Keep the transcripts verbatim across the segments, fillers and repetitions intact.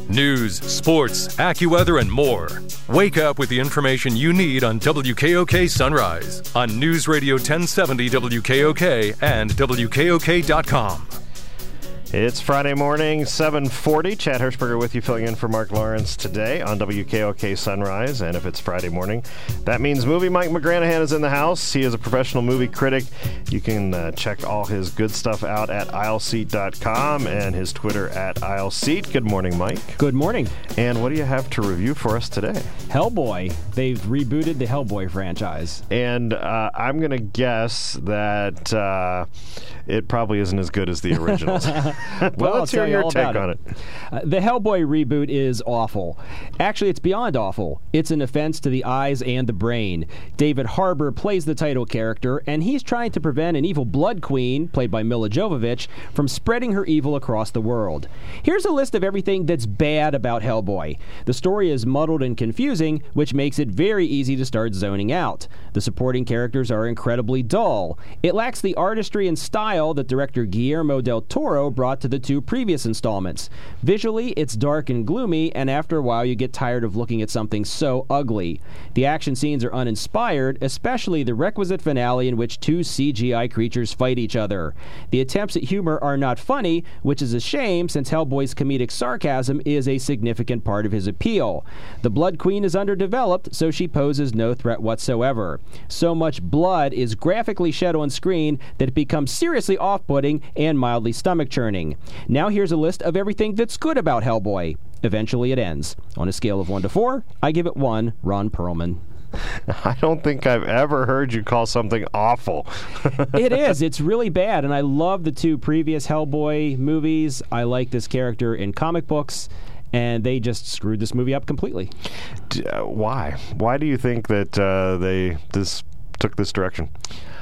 News, sports, AccuWeather, and more. Wake up with the information you need on W K O K Sunrise on News Radio ten seventy W K O K and W K O K dot com. It's Friday morning, seven forty. Chad Hirschberger with you, filling in for Mark Lawrence today on W K O K Sunrise. And if it's Friday morning, that means Movie Mike McGranahan is in the house. He is a professional movie critic. You can uh, check all his good stuff out at aisle seat dot com and his Twitter at aisle seat. Good morning, Mike. Good morning. And what do you have to review for us today? Hellboy. They've rebooted the Hellboy franchise. And uh, I'm going to guess that uh, it probably isn't as good as the originals. well, well, let's hear your take on it. it. Uh, the Hellboy reboot is awful. Actually, it's beyond awful. It's an offense to the eyes and the brain. David Harbour plays the title character, and he's trying to prevent an evil blood queen, played by Milla Jovovich, from spreading her evil across the world. Here's a list of everything that's bad about Hellboy. The story is muddled and confusing, which makes it very easy to start zoning out. The supporting characters are incredibly dull. It lacks the artistry and style that director Guillermo del Toro brought to the two previous installments. Visually, it's dark and gloomy, and after a while you get tired of looking at something so ugly. The action scenes are uninspired, especially the requisite finale in which two C G I creatures fight each other. The attempts at humor are not funny, which is a shame since Hellboy's comedic sarcasm is a significant part of his appeal. The Blood Queen is underdeveloped, so she poses no threat whatsoever. So much blood is graphically shed on screen that it becomes seriously off-putting and mildly stomach-churning. Now here's a list of everything that's good about Hellboy. Eventually it ends. On a scale of one to four, I give it one Ron Perlman. I don't think I've ever heard you call something awful. It is. It's really bad, and I love the two previous Hellboy movies. I like this character in comic books, and they just screwed this movie up completely. D- uh, why? Why do you think that uh, they this took this direction?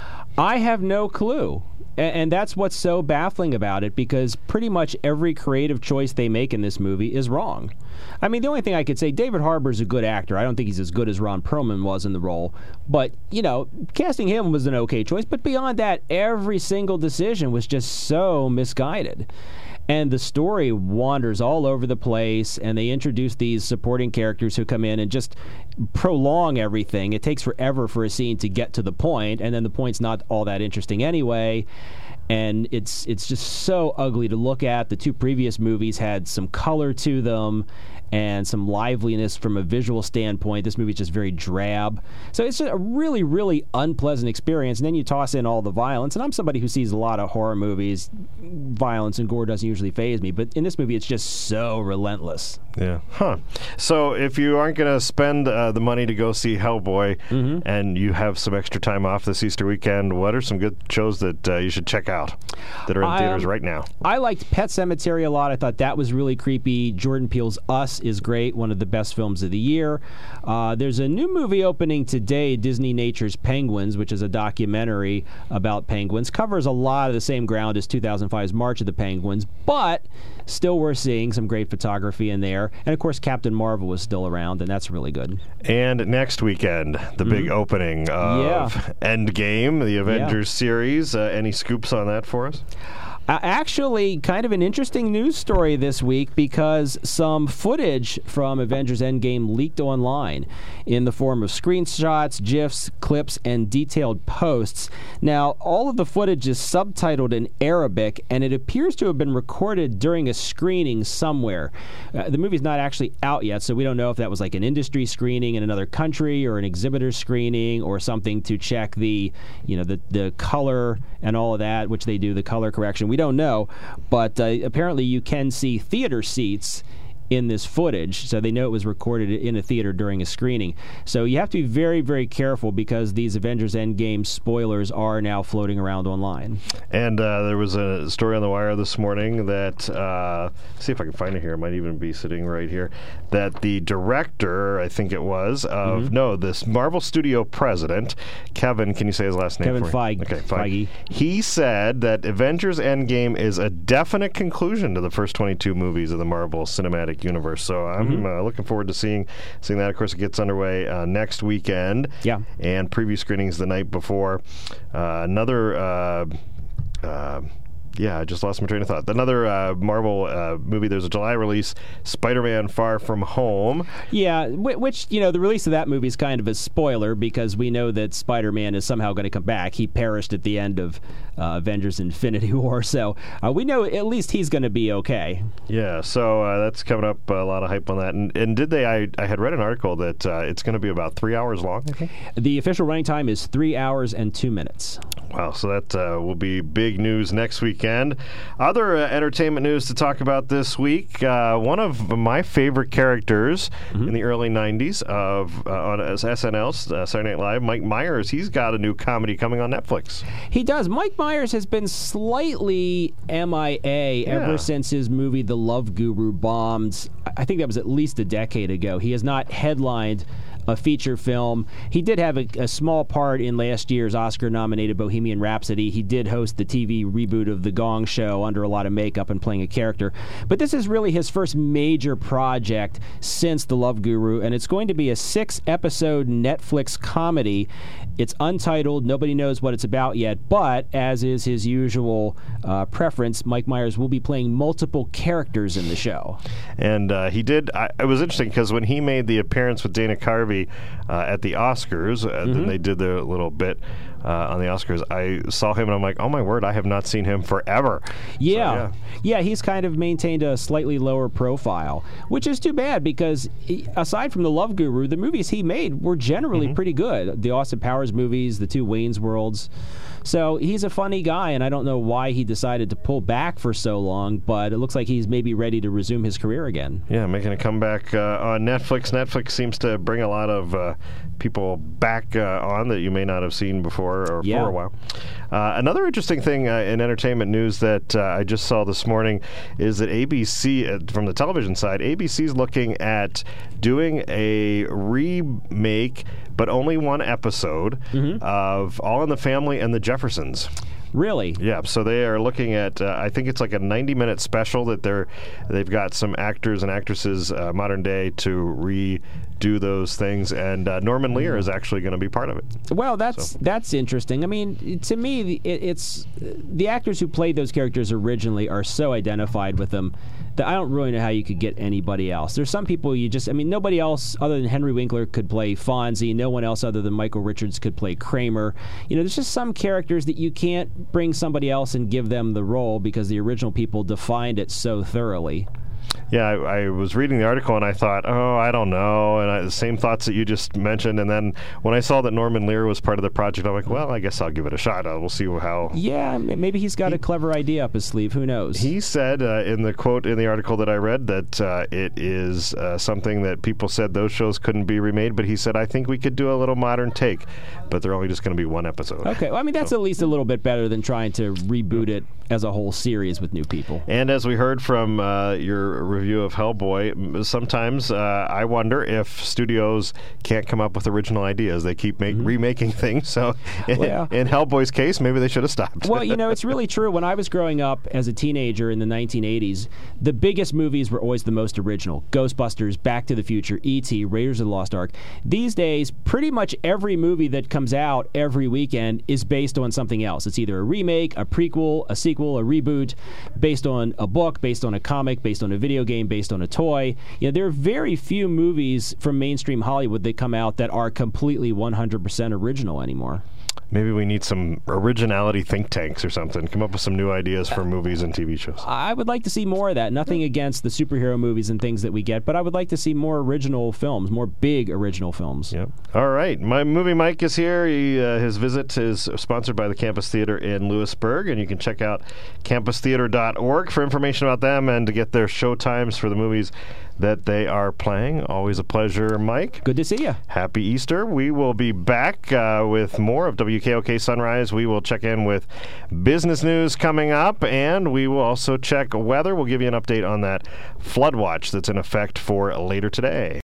I have no clue. And that's what's so baffling about it, because pretty much every creative choice they make in this movie is wrong. I mean, the only thing I could say, David Harbour's a good actor. I don't think he's as good as Ron Perlman was in the role. But, you know, casting him was an okay choice. But beyond that, every single decision was just so misguided. And the story wanders all over the place, and they introduce these supporting characters who come in and just prolong everything. It takes forever for a scene to get to the point, and then the point's not all that interesting anyway. And it's it's just so ugly to look at. The two previous movies had some color to them and some liveliness from a visual standpoint. This movie is just very drab. So it's just a really, really unpleasant experience. And then you toss in all the violence. And I'm somebody who sees a lot of horror movies. Violence and gore doesn't usually faze me. But in this movie, it's just so relentless. Yeah. Huh. So if you aren't going to spend uh, the money to go see Hellboy, mm-hmm. and you have some extra time off this Easter weekend, what are some good shows that uh, you should check out that are in um, theaters right now? I liked Pet Sematary a lot. I thought that was really creepy. Jordan Peele's Us is great, one of the best films of the year. Uh, there's a new movie opening today, Disney Nature's Penguins, which is a documentary about penguins. Covers a lot of the same ground as two thousand five's March of the Penguins, but still worth seeing. Some great photography in there. And, of course, Captain Marvel is still around, and that's really good. And next weekend, the mm-hmm. big opening of yeah. Endgame, the Avengers yeah. series. Uh, any scoops on that for us? Uh, actually, kind of an interesting news story this week, because some footage from Avengers Endgame leaked online in the form of screenshots, GIFs, clips, and detailed posts. Now, all of the footage is subtitled in Arabic, and it appears to have been recorded during a screening somewhere. Uh, the movie's not actually out yet, so we don't know if that was like an industry screening in another country or an exhibitor screening or something to check the, you know, the, the color and all of that, which they do, the color correction. We don't know, but uh, apparently you can see theater seats in this footage, so they know it was recorded in a theater during a screening. So you have to be very, very careful, because these Avengers Endgame spoilers are now floating around online. And uh, there was a story on the wire this morning that, uh, see if I can find it here, it might even be sitting right here, that the director, I think it was, of, mm-hmm. no, this Marvel Studio president, Kevin, can you say his last name Kevin for Feige. me? Okay, Feige. Feige. He said that Avengers Endgame is a definite conclusion to the first twenty-two movies of the Marvel Cinematic Universe. So I'm mm-hmm. uh, looking forward to seeing seeing that. Of course, it gets underway uh, next weekend. Yeah. And preview screenings the night before. Uh, another uh, uh, Yeah, I just lost my train of thought. Another uh, Marvel uh, movie, there's a July release, Spider-Man Far From Home. Yeah, which, you know, the release of that movie is kind of a spoiler because we know that Spider-Man is somehow going to come back. He perished at the end of uh, Avengers Infinity War, so uh, we know at least he's going to be okay. Yeah, so uh, that's coming up, a lot of hype on that. And, and did they, I, I had read an article that uh, it's going to be about three hours long, I think? The official running time is three hours and two minutes. Wow, so that uh, will be big news next weekend. Other uh, entertainment news to talk about this week. Uh, one of my favorite characters mm-hmm. in the early nineties of uh, on S N L, uh, Saturday Night Live, Mike Myers, he's got a new comedy coming on Netflix. He does. Mike Myers has been slightly M I A yeah. ever since his movie The Love Guru bombed. I think that was at least a decade ago. He has not headlined a feature film. He did have a, a small part in last year's Oscar-nominated Bohemian Rhapsody. He did host the T V reboot of The Gong Show under a lot of makeup and playing a character. But this is really his first major project since The Love Guru, and it's going to be a six-episode Netflix comedy. It's untitled. Nobody knows what it's about yet, but as is his usual uh, preference, Mike Myers will be playing multiple characters in the show. And uh, he did, I, it was interesting because when he made the appearance with Dana Carvey uh, at the Oscars, uh, mm-hmm. then they did their little bit uh, on the Oscars, I saw him and I'm like, oh my word, I have not seen him forever. Yeah. So, yeah. Yeah, he's kind of maintained a slightly lower profile, which is too bad because he, aside from The Love Guru, the movies he made were generally mm-hmm. pretty good. The Austin Powers movies, the two Wayne's Worlds. So he's a funny guy, and I don't know why he decided to pull back for so long, but it looks like he's maybe ready to resume his career again. Yeah, making a comeback uh, on Netflix. Netflix seems to bring a lot of uh, people back uh, on that you may not have seen before or yeah. for a while. Uh, another interesting thing uh, in entertainment news that uh, I just saw this morning is that A B C, uh, from the television side, A B C is looking at doing a remake, but only one episode, mm-hmm. of All in the Family and the Jeffersons. Really? Yeah, so they are looking at, uh, I think it's like a ninety-minute special that they're, they've got some actors and actresses, uh, modern day, to redo those things, and uh, Norman Lear is actually going to be part of it. Well, that's so. that's interesting. I mean, to me, it, it's the actors who played those characters originally are so identified with them that I don't really know how you could get anybody else. There's some people you just, I mean, nobody else other than Henry Winkler could play Fonzie. No one else other than Michael Richards could play Kramer. You know, there's just some characters that you can't bring somebody else and give them the role because the original people defined it so thoroughly. Yeah, I, I was reading the article and I thought, oh, I don't know, and I, the same thoughts that you just mentioned. And then when I saw that Norman Lear was part of the project, I'm like, well, I guess I'll give it a shot. Uh, we'll see how. Yeah, maybe he's got he, a clever idea up his sleeve. Who knows? He said uh, in the quote in the article that I read that uh, it is uh, something that people said those shows couldn't be remade, but he said, I think we could do a little modern take, but they're only just going to be one episode. Okay, well, I mean, that's so. At least a little bit better than trying to reboot it as a whole series with new people. And as we heard from uh, your review of Hellboy, sometimes uh, I wonder if studios can't come up with original ideas. They keep make, mm-hmm. remaking things. So in, well, yeah. in Hellboy's case, maybe they should have stopped. Well, you know, it's really true. When I was growing up as a teenager in the nineteen eighties, the biggest movies were always the most original. Ghostbusters, Back to the Future, E T, Raiders of the Lost Ark. These days, pretty much every movie that comes out every weekend is based on something else. It's either a remake, a prequel, a sequel, a reboot, based on a book, based on a comic, based on a video game, based on a toy. You know, there are very few movies from mainstream Hollywood that come out that are completely one hundred percent original anymore. Maybe we need some originality think tanks or something. Come up with some new ideas for movies and T V shows. I would like to see more of that. Nothing against the superhero movies and things that we get, but I would like to see more original films, more big original films. Yep. All right. My Movie Mike is here. He, uh, his visit is sponsored by the Campus Theater in Lewisburg, and you can check out campus theater dot org for information about them and to get their show times for the movies that they are playing. Always a pleasure, Mike. Good to see you. Happy Easter. We will be back uh, with more of W K O K Sunrise. We will check in with business news coming up, and we will also check weather. We'll give you an update on that flood watch that's in effect for later today.